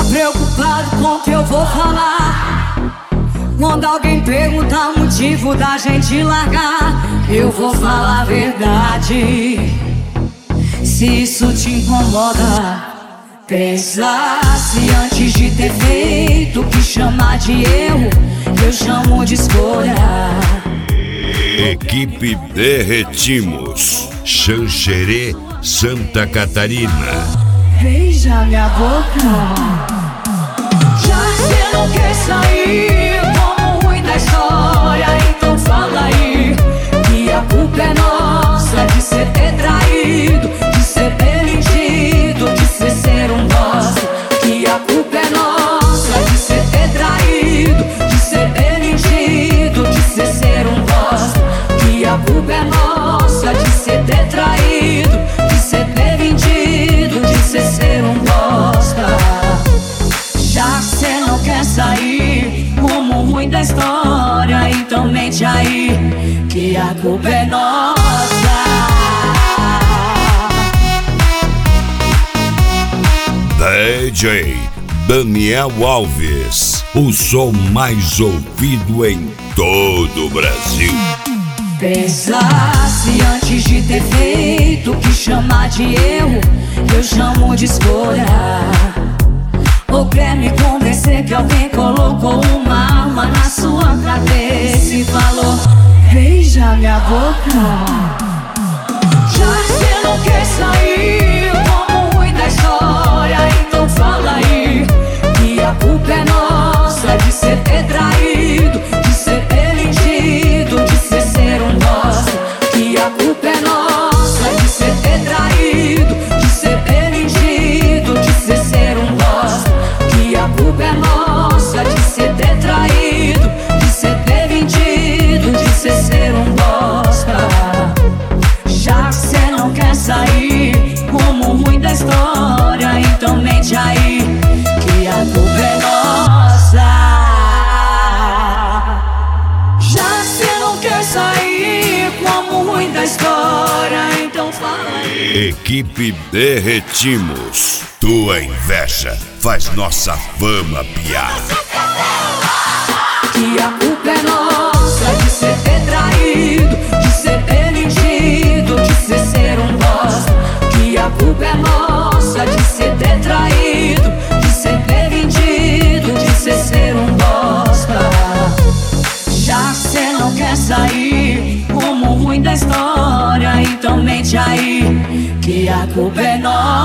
Tá preocupado com o que eu vou falar? Quando alguém perguntar o motivo da gente largar, eu vou falar a verdade. Se isso te incomoda, pensasse antes de ter feito o que chamar de erro, eu chamo de escolha. Equipe Derretimos, Xanxerê, Santa Catarina. Beija minha boca. Já que cê não quer sair como ruim da história, então fala aí que a culpa é nossa de cê ter traído, de cê ter mentido, de cê ser um bosta. Que a culpa é nossa de cê ter traído, de cê ter mentido, de cê ser um bosta. Que a culpa é nossa de cê ter traído, de cê ter mentido, de cê ser um bosta. Já que cê não quer sair como ruim da história, então mente aí que a culpa é nossa. DJ Daniel Alves, o som mais ouvido em todo o Brasil. Pensasse antes de ter feito o que chamar de erro, eu chamo de escolha. Ou quer me convencer que alguém colocou uma arma na sua cabeça e falou: beija minha boca. Já que cê não quer sair como ruim da história, então fala aí que a culpa é nossa de cê ter traído, de cê ter mentido, de cê ser um bosta. Que a culpa é nossa de cê ter traído, de cê ter mentido, de cê ser um bosta. Que a culpa é nossa de cê ter traído, de cê ter mentido, de cê ser um bosta. Já que cê não quer sair como ruim da história, então mente aí que a culpa é nossa. Já que cê não quer sair como ruim da história, então fala aí. Equipe Derretimos, tua inveja faz nossa fama piar. Que a culpa é nossa de cê ter traído, de cê ter mentido, de cê ser um bosta. Que a culpa é nossa de cê ter traído, de cê ter mentido, de cê ser um bosta. Já que cê não quer sair como ruim da história, então mente aí que a culpa é nossa.